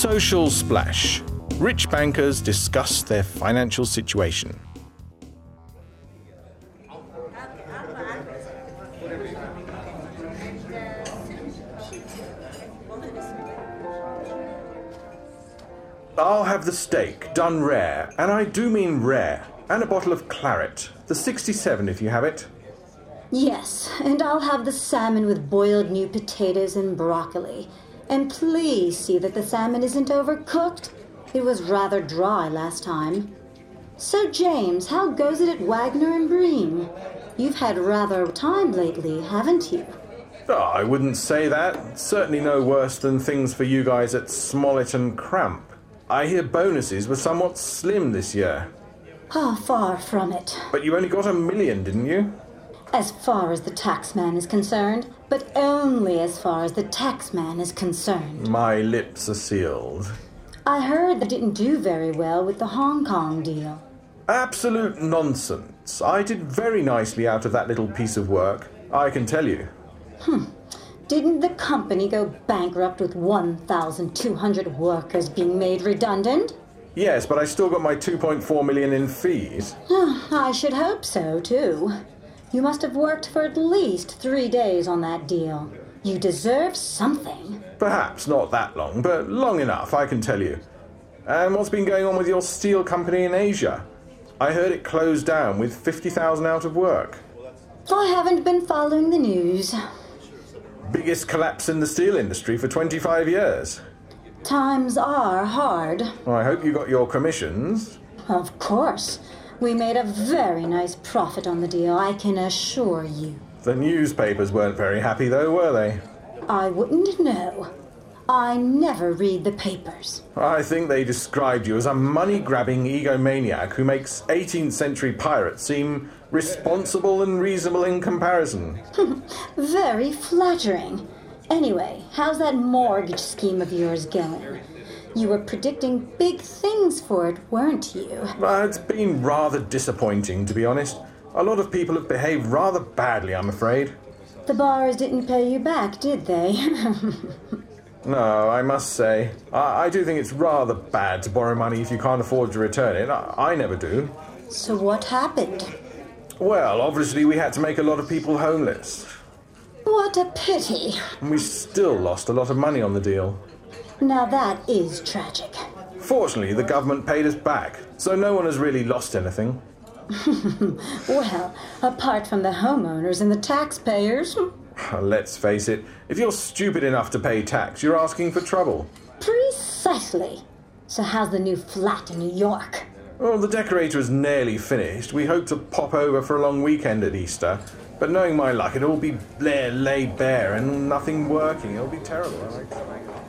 Social Splash. Rich bankers discuss their financial situation. I'll have the steak, done rare, and I do mean rare, and a bottle of claret. The 67 if you have it. Yes, and I'll have the salmon with boiled new potatoes and broccoli. And please see that the salmon isn't overcooked. It was rather dry last time. So, James, how goes it at Wagner and Breen? You've had rather time lately, haven't you? Oh, I wouldn't say that. Certainly no worse than things for you guys at Smollett and Cramp. I hear bonuses were somewhat slim this year. Ah, far from it. But you only got $1 million, didn't you? As far as the taxman is concerned, but only as far as the taxman is concerned. My lips are sealed. I heard they didn't do very well with the Hong Kong deal. Absolute nonsense. I did very nicely out of that little piece of work, I can tell you. Didn't the company go bankrupt with 1,200 workers being made redundant? Yes, but I still got my $2.4 million in fees. I should hope so, too. You must have worked for at least 3 days on that deal. You deserve something. Perhaps not that long, but long enough, I can tell you. And what's been going on with your steel company in Asia? I heard it closed down with 50,000 out of work. I haven't been following the news. Biggest collapse in the steel industry for 25 years. Times are hard. Well, I hope you got your commissions. Of course. We made a very nice profit on the deal, I can assure you. The newspapers weren't very happy, though, were they? I wouldn't know. I never read the papers. I think they described you as a money-grabbing egomaniac who makes 18th century pirates seem responsible and reasonable in comparison. Very flattering. Anyway, how's that mortgage scheme of yours going? You were predicting big things for it, weren't you? It's been rather disappointing, to be honest. A lot of people have behaved rather badly, I'm afraid. The bars didn't pay you back, did they? No, I must say, I do think it's rather bad to borrow money if you can't afford to return it. I never do. So what happened? Well, obviously we had to make a lot of people homeless. What a pity. And we still lost a lot of money on the deal. Now that is tragic. Fortunately, the government paid us back, so no one has really lost anything. Well, apart from the homeowners and the taxpayers. Let's face it, if you're stupid enough to pay tax, you're asking for trouble. Precisely. So how's the new flat in New York? Well, the decorator is nearly finished. We hope to pop over for a long weekend at Easter. But knowing my luck, it'll all be laid bare and nothing working. It'll be terrible.